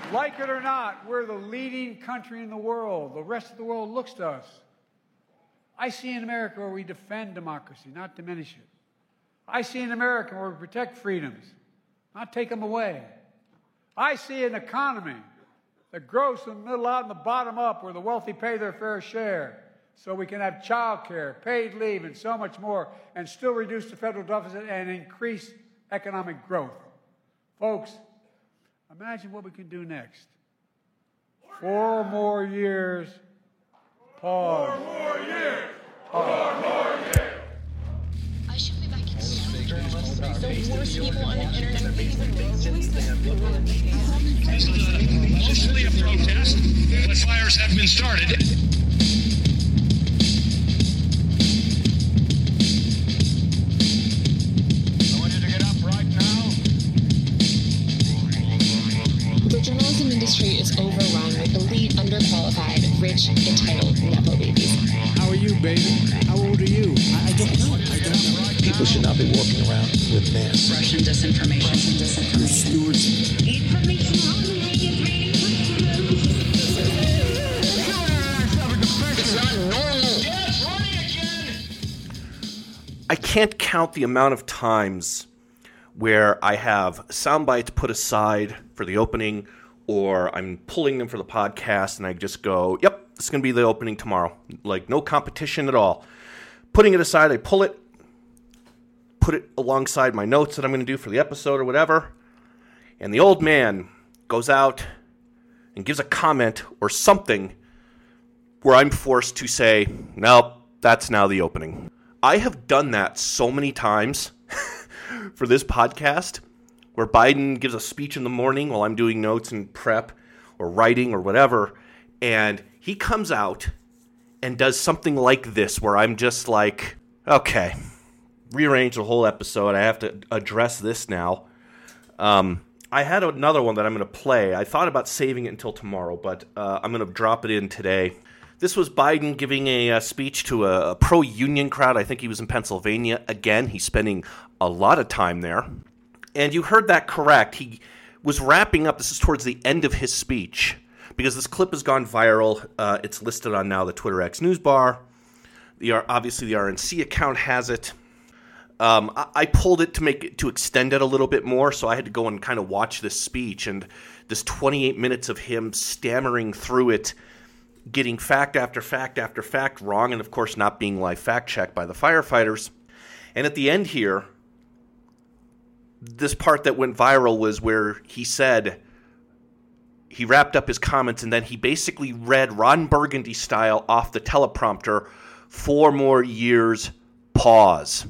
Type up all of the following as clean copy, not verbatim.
Like it or not, we're the leading country in the world. The rest of the world looks to us. I see in America where we defend democracy, not diminish it. I see in America where we protect freedoms, not take them away. I see an economy that grows from the middle out and the bottom up, where the wealthy pay their fair share, so we can have child care, paid leave, and so much more, and still reduce the federal deficit and increase economic growth. Folks, imagine what we can do next. 4 more years. Pause. 4 more years. Pause. 4 more years. I should be back in school. The worst people on the internet. This is officially a protest, but fires have been started. The journalism industry is overrun with elite, underqualified, rich, entitled Nepo babies. How are you, baby? How old are you? I don't know. People should not be walking around with masks. Russian disinformation. Stewards. It's not normal. Yes, running again. I can't count the amount of times where I have sound bites put aside for the opening, or I'm pulling them for the podcast, and I just go, yep, it's going to be the opening tomorrow. Like, no competition at all. Putting it aside, I pull it, put it alongside my notes that I'm going to do for the episode or whatever, and the old man goes out and gives a comment or something where I'm forced to say, nope, that's now the opening. I have done that so many times for this podcast, where Biden gives a speech in the morning while I'm doing notes and prep or writing or whatever, and he comes out and does something like this, where I'm just like, okay, rearrange the whole episode. I have to address this now. I had another one that I'm going to play. I thought about saving it until tomorrow, but I'm going to drop it in today. This was Biden giving a speech to a pro-union crowd. I think he was in Pennsylvania. Again, he's spending a lot of time there. And you heard that correct. He was wrapping up. This is towards the end of his speech, because this clip has gone viral. It's listed on now the Twitter X News Bar. Obviously, the RNC account has it. I pulled it to extend it a little bit more, so I had to go and kind of watch this speech. And this 28 minutes of him stammering through it, getting fact after fact after fact wrong, and of course not being live fact-checked by the firefighters. And at the end here, this part that went viral was where he said, he wrapped up his comments, and then he basically read Ron Burgundy style off the teleprompter, 4 more years, pause.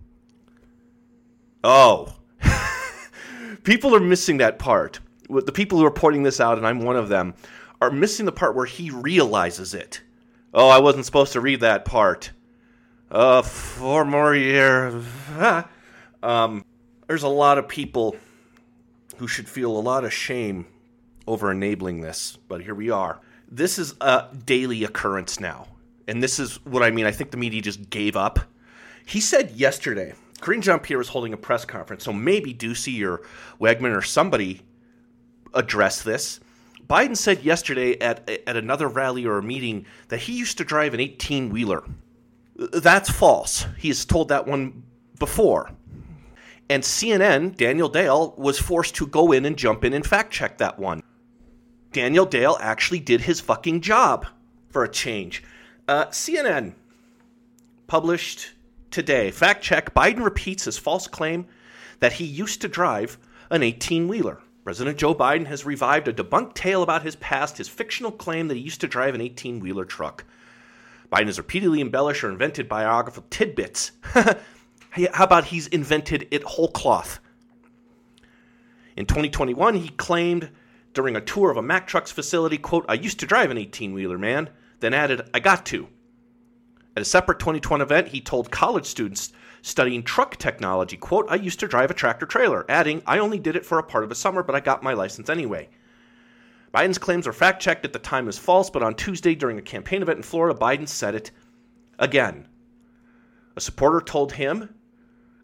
Oh. People are missing that part. The people who are pointing this out, and I'm one of them, are missing the part where he realizes it. Oh, I wasn't supposed to read that part. 4 more years. There's a lot of people who should feel a lot of shame over enabling this, but here we are. This is a daily occurrence now, and this is what I mean. I think the media just gave up. He said yesterday, Karine Jean-Pierre was holding a press conference, so maybe Ducey or Wegman or somebody addressed this. Biden said yesterday at another rally or a meeting that he used to drive an 18-wheeler. That's false. He has told that one before. And CNN, Daniel Dale, was forced to go in and jump in and fact-check that one. Daniel Dale actually did his fucking job for a change. CNN published today, fact check, Biden repeats his false claim that he used to drive an 18-wheeler. President Joe Biden has revived a debunked tale about his past, his fictional claim that he used to drive an 18-wheeler truck. Biden has repeatedly embellished or invented biographical tidbits. How about he's invented it whole cloth? In 2021, he claimed during a tour of a Mack Trucks facility, quote, I used to drive an 18-wheeler, man, then added, I got to. At a separate 2020 event, he told college students studying truck technology, quote, I used to drive a tractor-trailer, adding, I only did it for a part of the summer, but I got my license anyway. Biden's claims were fact-checked at the time as false, but on Tuesday during a campaign event in Florida, Biden said it again. A supporter told him,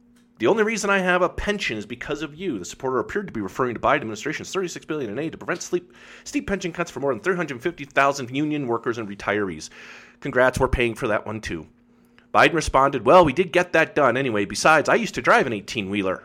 The only reason I have a pension is because of you. The supporter appeared to be referring to Biden administration's $36 billion in aid to prevent steep pension cuts for more than 350,000 union workers and retirees. Congrats, we're paying for that one too. Biden responded, well, we did get that done anyway. Besides, I used to drive an 18-wheeler.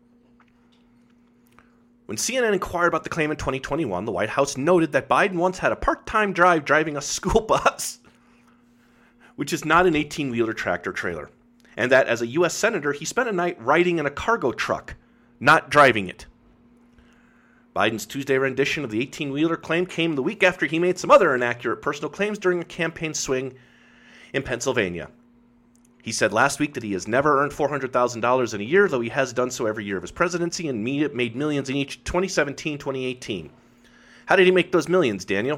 When CNN inquired about the claim in 2021, the White House noted that Biden once had a part-time job driving a school bus, which is not an 18-wheeler tractor trailer, and that as a U.S. Senator, he spent a night riding in a cargo truck, not driving it. Biden's Tuesday rendition of the 18-wheeler claim came the week after he made some other inaccurate personal claims during a campaign swing in Pennsylvania. He said last week that he has never earned $400,000 in a year, though he has done so every year of his presidency and made millions in each 2017, 2018. How did he make those millions, Daniel?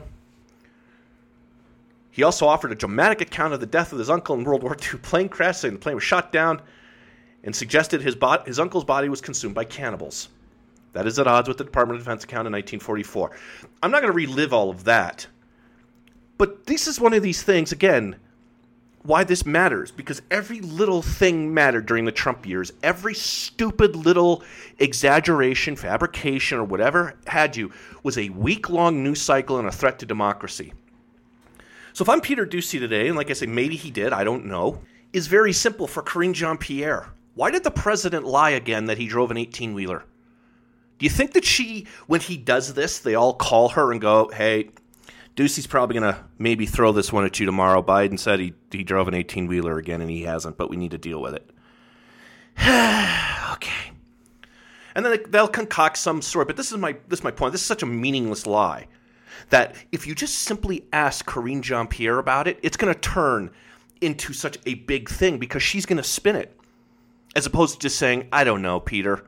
He also offered a dramatic account of the death of his uncle in World War II plane crash, saying the plane was shot down, and suggested his uncle's body was consumed by cannibals. That is at odds with the Department of Defense account in 1944. I'm not going to relive all of that, but this is one of these things, again, why this matters, because every little thing mattered during the Trump years. Every stupid little exaggeration, fabrication, or whatever had you was a week-long news cycle and a threat to democracy. So if I'm Peter Doocy today, and like I say, maybe he did, I don't know, is very simple for Karine Jean-Pierre. Why did the president lie again that he drove an 18-wheeler? Do you think that when he does this, they all call her and go, hey, Doocy's probably going to maybe throw this one at you tomorrow. Biden said he drove an 18-wheeler again, and he hasn't, but we need to deal with it. Okay. And then they'll concoct some story, but this is my point. This is such a meaningless lie that if you just simply ask Karine Jean-Pierre about it, it's going to turn into such a big thing because she's going to spin it, as opposed to just saying, I don't know, Peter.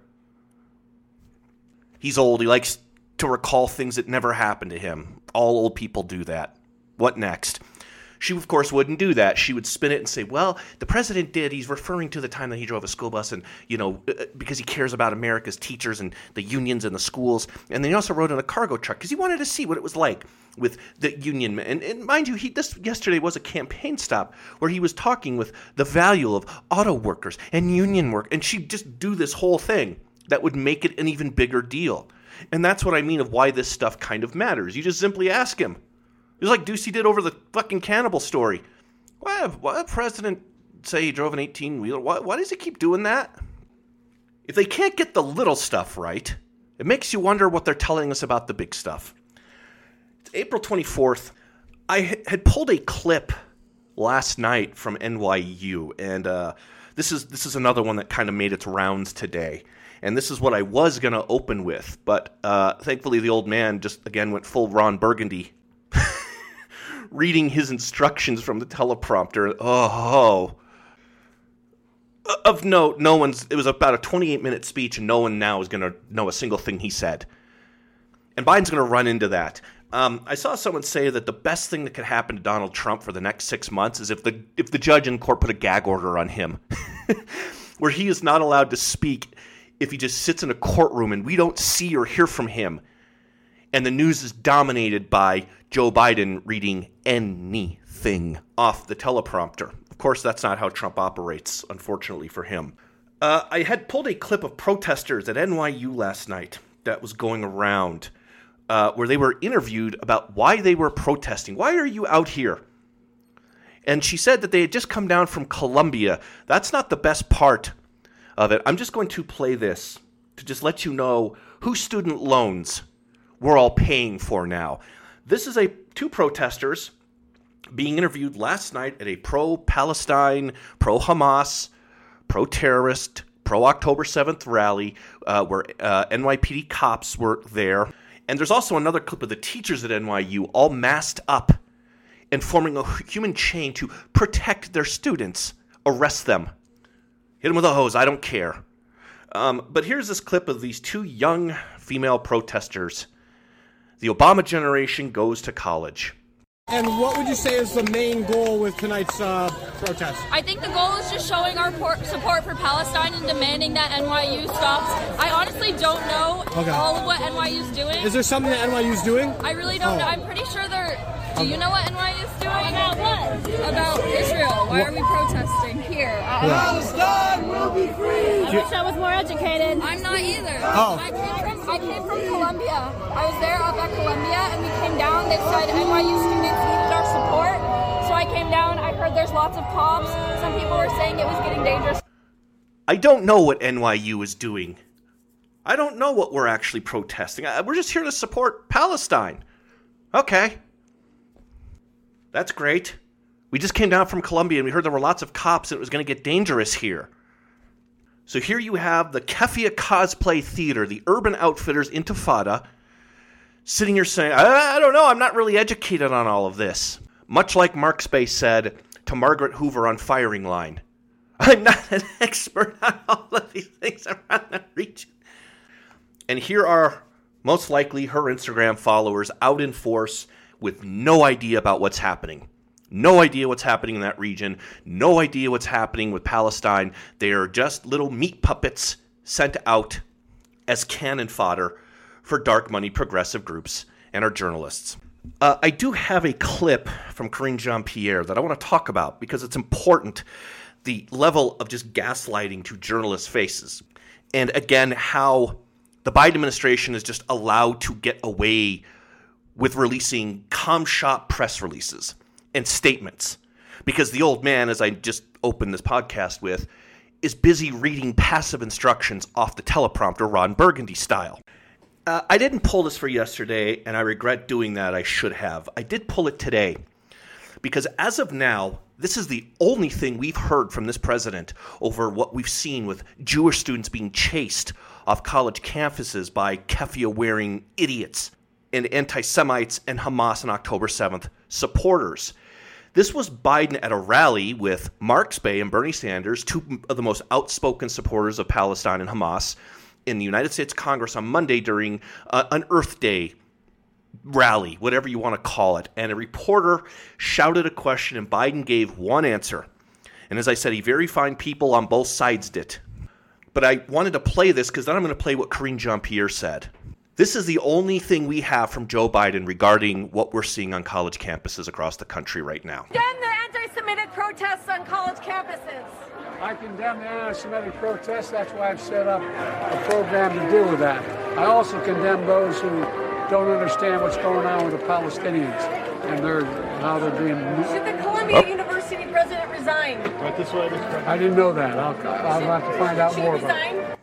He's old. He likes to recall things that never happened to him. All old people do that. What next? She, of course, wouldn't do that. She would spin it and say, well, the president did. He's referring to the time that he drove a school bus and, because he cares about America's teachers and the unions and the schools. And then he also rode in a cargo truck because he wanted to see what it was like with the union. And mind you, this yesterday was a campaign stop where he was talking with the value of auto workers and union work. And she'd just do this whole thing that would make it an even bigger deal. And that's what I mean of why this stuff kind of matters. You just simply ask him. It was like Doocy did over the fucking cannibal story. Why did the president say he drove an 18-wheeler? Why does he keep doing that? If they can't get the little stuff right, it makes you wonder what they're telling us about the big stuff. It's April 24th. I had pulled a clip last night from NYU, and this is another one that kind of made its rounds today. And this is what I was going to open with, but thankfully the old man just, again, went full Ron Burgundy, reading his instructions from the teleprompter. Oh. Of note, it was about a 28-minute speech, and no one now is going to know a single thing he said. And Biden's going to run into that. I saw someone say that the best thing that could happen to Donald Trump for the next 6 months is if the judge in court put a gag order on him, where he is not allowed to speak if he just sits in a courtroom and we don't see or hear from him, and the news is dominated by Joe Biden reading anything off the teleprompter. Of course, that's not how Trump operates, unfortunately for him. I had pulled a clip of protesters at NYU last night that was going around, where they were interviewed about why they were protesting. Why are you out here? And she said that they had just come down from Columbia. That's not the best part of it. I'm just going to play this to just let you know whose student loans we're all paying for now. This is two protesters being interviewed last night at a pro-Palestine, pro-Hamas, pro-terrorist, pro-October 7th rally where NYPD cops were there. And there's also another clip of the teachers at NYU all masked up and forming a human chain to protect their students. Arrest them. Hit them with a hose. I don't care. But here's this clip of these two young female protesters. The Obama generation goes to college. And what would you say is the main goal with tonight's protest? I think the goal is just showing our support for Palestine and demanding that NYU stops. I honestly don't know all of what NYU's doing. Is there something that NYU's doing? I really don't know. I'm pretty sure they're Do you know what NYU is doing? About what? About Israel. Why are we protesting here? Palestine will be free! I wish I was more educated. I'm not either. Oh. I came from Columbia. I was there up at Columbia, and we came down. They said NYU students needed our support. So I came down. I heard there's lots of cops. Some people were saying it was getting dangerous. I don't know what NYU is doing. I don't know what we're actually protesting. We're just here to support Palestine. Okay. That's great. We just came down from Columbia and we heard there were lots of cops and it was going to get dangerous here. So here you have the Keffia Cosplay Theater, the Urban Outfitters Intifada, sitting here saying, I don't know, I'm not really educated on all of this. Much like Mark Space said to Margaret Hoover on Firing Line, I'm not an expert on all of these things around the region. And here are most likely her Instagram followers out in force with no idea about what's happening. No idea what's happening in that region. No idea what's happening with Palestine. They are just little meat puppets sent out as cannon fodder for dark money progressive groups and our journalists. I do have a clip from Karine Jean-Pierre that I want to talk about because it's important. The level of just gaslighting to journalists' faces. And again, how the Biden administration is just allowed to get away with releasing com-shop press releases and statements. Because the old man, as I just opened this podcast with, is busy reading passive instructions off the teleprompter Ron Burgundy style. I didn't pull this for yesterday, and I regret doing that. I should have. I did pull it today. Because as of now, this is the only thing we've heard from this president over what we've seen with Jewish students being chased off college campuses by keffia-wearing idiots and anti-Semites and Hamas on October 7th supporters. This was Biden at a rally with Mark Spey and Bernie Sanders, two of the most outspoken supporters of Palestine and Hamas, in the United States Congress on Monday during an Earth Day rally, whatever you want to call it. And a reporter shouted a question and Biden gave one answer. And as I said, very fine people on both sides did. But I wanted to play this because then I'm going to play what Karine Jean-Pierre said. This is the only thing we have from Joe Biden regarding what we're seeing on college campuses across the country right now. Condemn the anti-Semitic protests on college campuses. I condemn the anti-Semitic protests. That's why I've set up a program to deal with that. I also condemn those who don't understand what's going on with the Palestinians and how they're being. Should the Columbia University president resign? Right this way, Mr. President. I didn't know that. I'll have to find out more about it.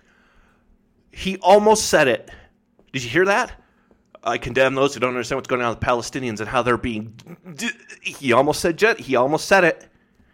He almost said it. Did you hear that? I condemn those who don't understand what's going on with Palestinians and how they're being. He almost said it.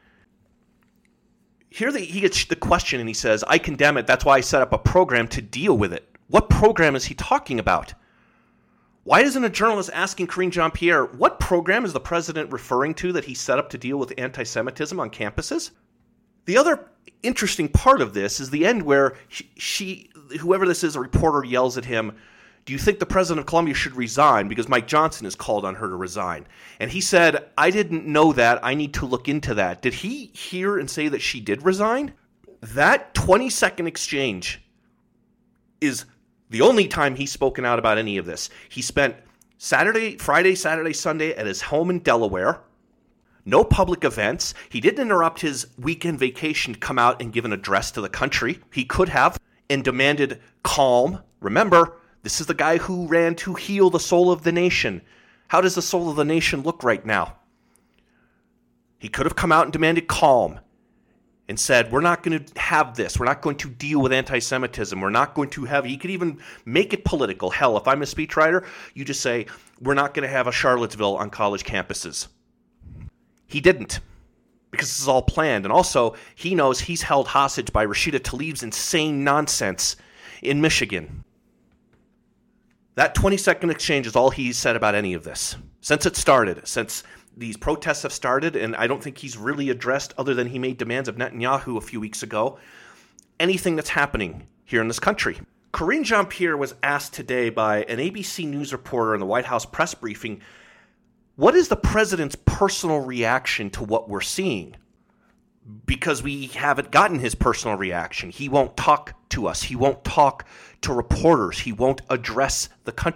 Here he gets the question and he says, I condemn it. That's why I set up a program to deal with it. What program is he talking about? Why isn't a journalist asking Karine Jean-Pierre, what program is the president referring to that he set up to deal with anti-Semitism on campuses? The other interesting part of this is the end where whoever this is, a reporter yells at him, do you think the president of Columbia should resign? Because Mike Johnson has called on her to resign. And he said, I didn't know that. I need to look into that. Did he hear and say that she did resign? That 20-second exchange is the only time he's spoken out about any of this. He spent Friday, Saturday, Sunday at his home in Delaware. No public events. He didn't interrupt his weekend vacation to come out and give an address to the country. He could have and demanded calm. Remember, this is the guy who ran to heal the soul of the nation. How does the soul of the nation look right now? He could have come out and demanded calm and said, we're not going to have this. We're not going to deal with anti-Semitism. We're not going to have, he could even make it political. Hell, if I'm a speechwriter, you just say, we're not going to have a Charlottesville on college campuses. He didn't, because this is all planned. And also, he knows he's held hostage by Rashida Tlaib's insane nonsense in Michigan. That 20-second exchange is all he's said about any of this. Since it started, since these protests have started, and I don't think he's really addressed, other than he made demands of Netanyahu a few weeks ago, anything that's happening here in this country. Karine Jean-Pierre was asked today by an ABC News reporter in the White House press briefing, what is the president's personal reaction to what we're seeing? Because we haven't gotten his personal reaction. He won't talk to us. He won't talk to reporters. He won't address the country.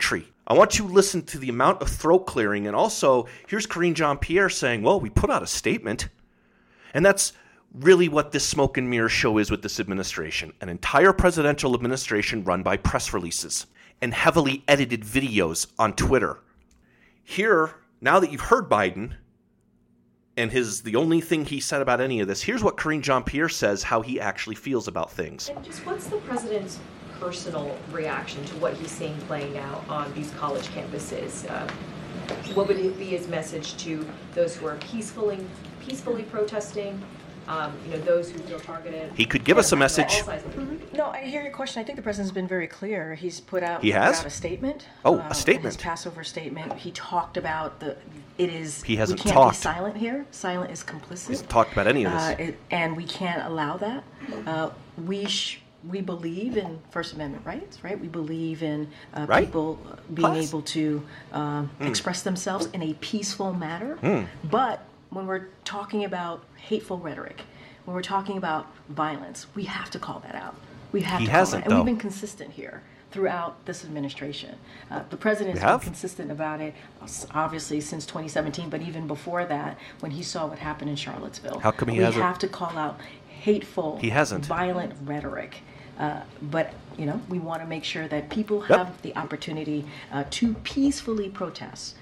I want you to listen to the amount of throat clearing. And also, here's Karine Jean-Pierre saying, well, we put out a statement. And that's really what this smoke and mirror show is with this administration. An entire presidential administration run by press releases and heavily edited videos on Twitter. Here, now that you've heard Biden and the only thing he said about any of this, here's what Karine Jean-Pierre says, how he actually feels about things. And just what's the president's personal reaction to what he's seeing playing out on these college campuses? What would it be his message to those who are peacefully protesting? Those who feel targeted. He could give us a message. No, I hear your question. I think the president's been very clear. He's put out a statement. A statement. His Passover statement. He talked about He hasn't we can't talked. Be silent here. Silent is complicit. He hasn't talked about any of this. And we can't allow that. We believe in First Amendment rights, right? We believe in people being able to express themselves in a peaceful manner. But when we're talking about hateful rhetoric, when we're talking about violence, we have to call that out. We have to call that out. And we've been consistent here throughout this administration. The president's been consistent about it, obviously, since 2017, but even before that, when he saw what happened in Charlottesville. How come he hasn't? We have to call out hateful, violent rhetoric. But, we want to make sure that people have the opportunity to peacefully protest.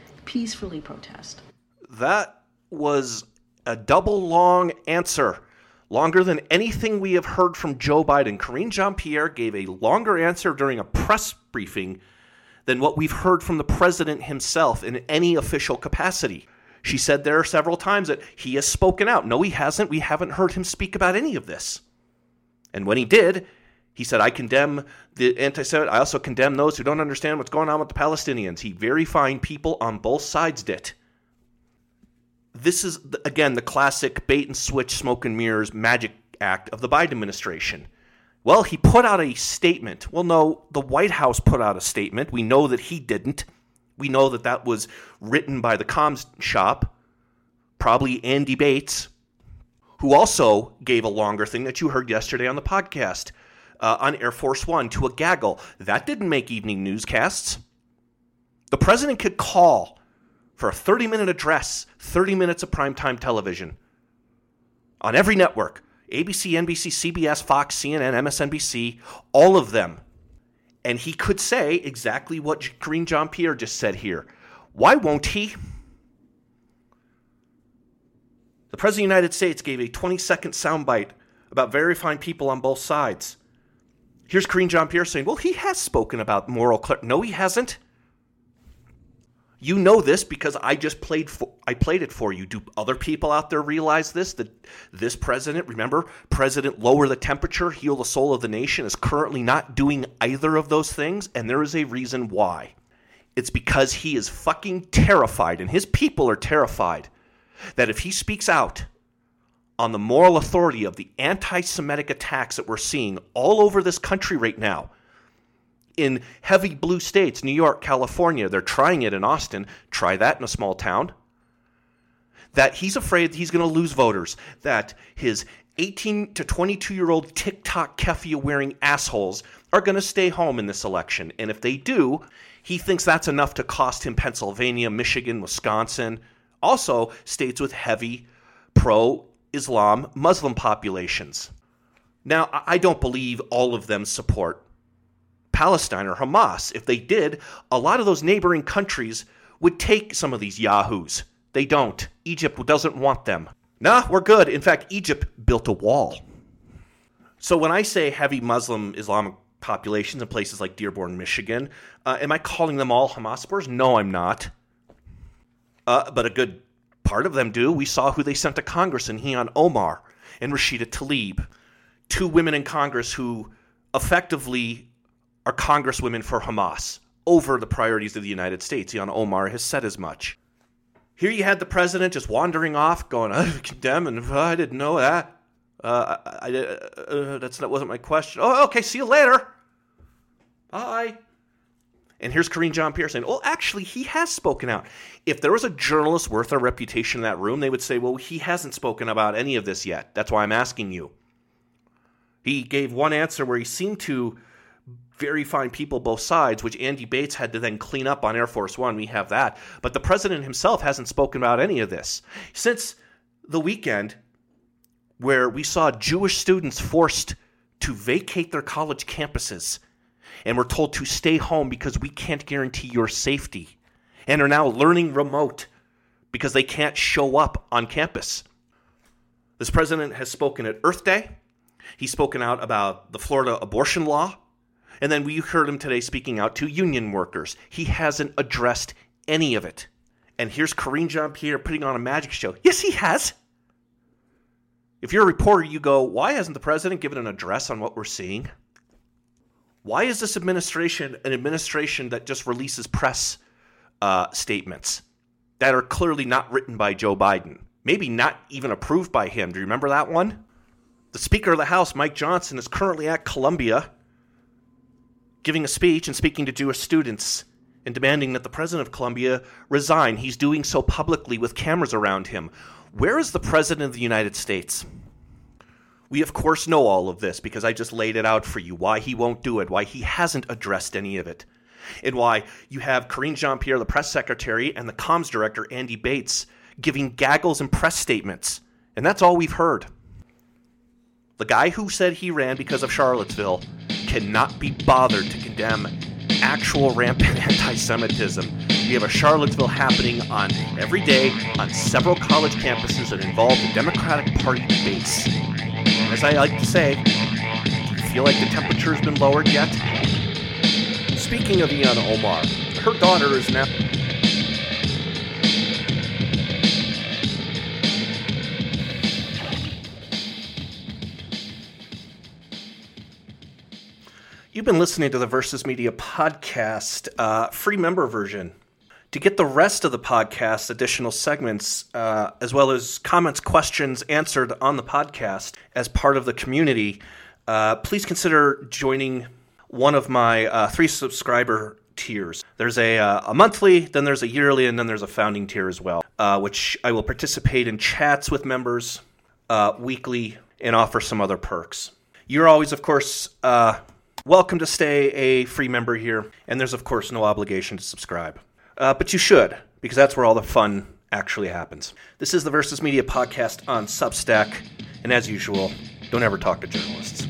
That was a double long answer, longer than anything we have heard from Joe Biden. Karine Jean-Pierre gave a longer answer during a press briefing than what we've heard from the president himself in any official capacity. She said there several times that he has spoken out. No, he hasn't. We haven't heard him speak about any of this. And when he did, he said, I condemn the anti-Semitic. I also condemn those who don't understand what's going on with the Palestinians. He very fine people on both sides did. This is, again, the classic bait and switch, smoke and mirrors magic act of the Biden administration. Well, he put out a statement. Well, no, the White House put out a statement. We know that he didn't. We know that that was written by the comms shop, probably Andy Bates, who also gave a longer thing that you heard yesterday on the podcast on Air Force One to a gaggle. That didn't make evening newscasts. The president could call for a 30-minute address, 30 minutes of primetime television on every network, ABC, NBC, CBS, Fox, CNN, MSNBC, all of them. And he could say exactly what Karine Jean-Pierre just said here. Why won't he? The President of the United States gave a 20-second soundbite about verifying people on both sides. Here's Karine Jean-Pierre saying, well, he has spoken about moral clarity. No, he hasn't. You know this because I just played it for you. Do other people out there realize this? That this president, remember, President Lower the Temperature, Heal the Soul of the Nation, is currently not doing either of those things, and there is a reason why. It's because he is fucking terrified, and his people are terrified, that if he speaks out on the moral authority of the anti-Semitic attacks that we're seeing all over this country right now, in heavy blue states, New York, California, they're trying it in Austin, try that in a small town, that he's afraid he's going to lose voters, that his 18 to 22-year-old TikTok keffia-wearing assholes are going to stay home in this election. And if they do, he thinks that's enough to cost him Pennsylvania, Michigan, Wisconsin, also states with heavy pro-Islam Muslim populations. Now, I don't believe all of them support Palestine or Hamas. If they did, a lot of those neighboring countries would take some of these yahoos. They don't. Egypt doesn't want them. Nah, we're good. In fact, Egypt built a wall. So when I say heavy Muslim Islamic populations in places like Dearborn, Michigan, am I calling them all Hamas supporters? No, I'm not. But a good part of them do. We saw who they sent to Congress in Ilhan Omar and Rashida Tlaib, two women in Congress who effectively are congresswomen for Hamas over the priorities of the United States. Ilhan Omar has said as much. Here you had the president just wandering off, going, I condemn, and I didn't know that. That wasn't my question. Oh, okay, see you later. Bye. And here's Karine Jean-Pierre saying, well, actually, he has spoken out. If there was a journalist worth their reputation in that room, they would say, well, he hasn't spoken about any of this yet. That's why I'm asking you. He gave one answer where he seemed to very fine people, both sides, which Andy Bates had to then clean up on Air Force One. We have that. But the president himself hasn't spoken about any of this. Since the weekend where we saw Jewish students forced to vacate their college campuses and were told to stay home because we can't guarantee your safety, and are now learning remote because they can't show up on campus. This president has spoken at Earth Day. He's spoken out about the Florida abortion law. And then we heard him today speaking out to union workers. He hasn't addressed any of it. And here's Karine Jean-Pierre putting on a magic show. Yes, he has. If you're a reporter, you go, why hasn't the president given an address on what we're seeing? Why is this administration an administration that just releases press statements that are clearly not written by Joe Biden? Maybe not even approved by him. Do you remember that one? The Speaker of the House, Mike Johnson, is currently at Columbia giving a speech and speaking to Jewish students and demanding that the president of Columbia resign. He's doing so publicly with cameras around him. Where is the president of the United States? We, of course, know all of this because I just laid it out for you, why he won't do it, why he hasn't addressed any of it, and why you have Karine Jean-Pierre, the press secretary, and the comms director, Andy Bates, giving gaggles and press statements. And that's all we've heard. The guy who said he ran because of Charlottesville cannot be bothered to condemn actual rampant anti-Semitism. We have a Charlottesville happening on every day on several college campuses that involve the Democratic Party base. As I like to say, do you feel like the temperature's been lowered yet? Speaking of Ilhan Omar, her daughter is now... You've been listening to the Versus Media podcast, free member version. To get the rest of the podcast, additional segments, as well as comments, questions answered on the podcast as part of the community, please consider joining one of my 3 subscriber tiers. There's a monthly, then there's a yearly, and then there's a founding tier as well, which I will participate in chats with members weekly and offer some other perks. You're always, of course... welcome to stay a free member here, and there's, of course, no obligation to subscribe. But you should, because that's where all the fun actually happens. This is the Versus Media podcast on Substack, and as usual, don't ever talk to journalists.